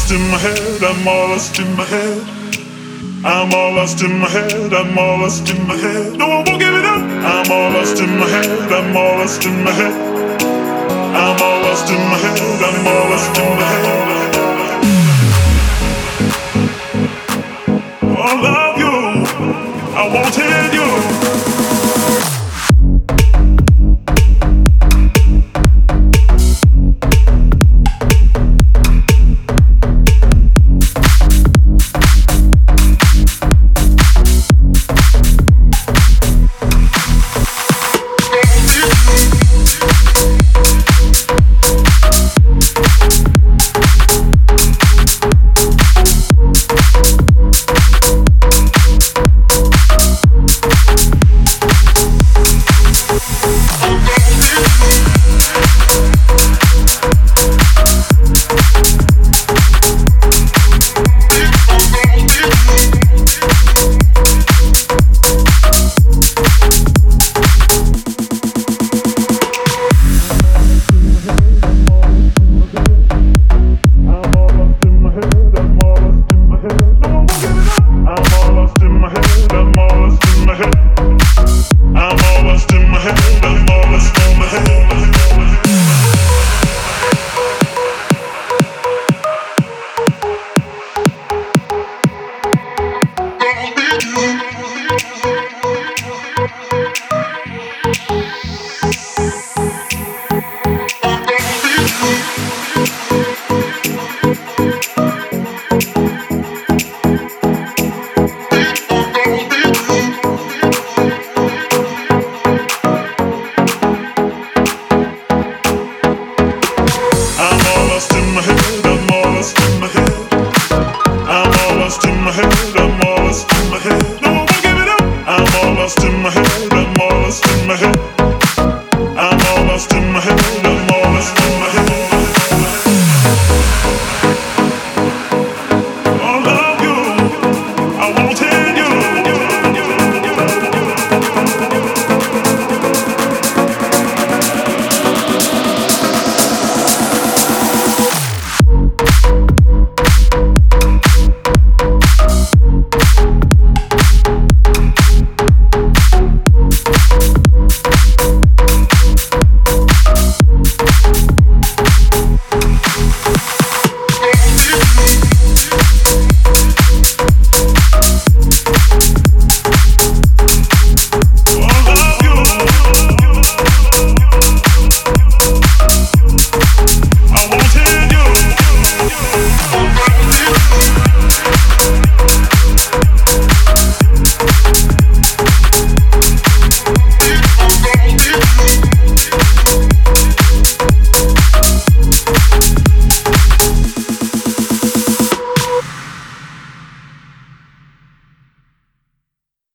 in my head, I'm all lost in my head. I'm all lost in my head, I'm all lost in my head. No, I won't give it up. I'm all lost in my head, I'm all lost in my head. I'm all lost in my head, I'm all lost in my head. I love you, I won't tell you. I'm all lost in my head.